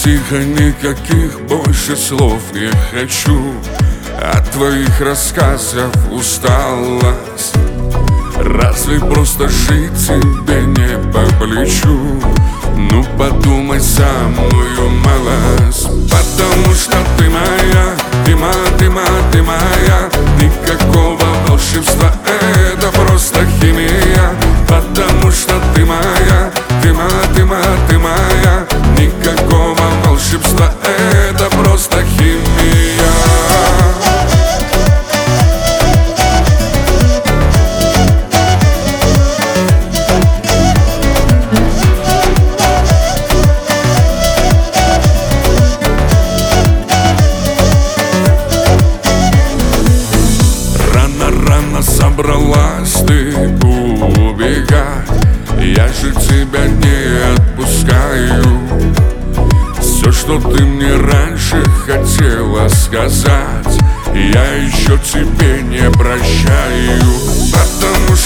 тихо, никаких больше слов не хочу. От твоих рассказов усталость. Разве просто жить тебе не по плечу? Ну подумай со мною, малость. Потому что ты моя, ты моя. Никакого волшебства, это просто химия. Потому что ты моя, ты моя. Никакого волшебства, это просто химия. Собралась ты убегать, я же тебя не отпускаю. Все, что ты мне раньше хотела сказать, я еще тебе не прощаю. Потому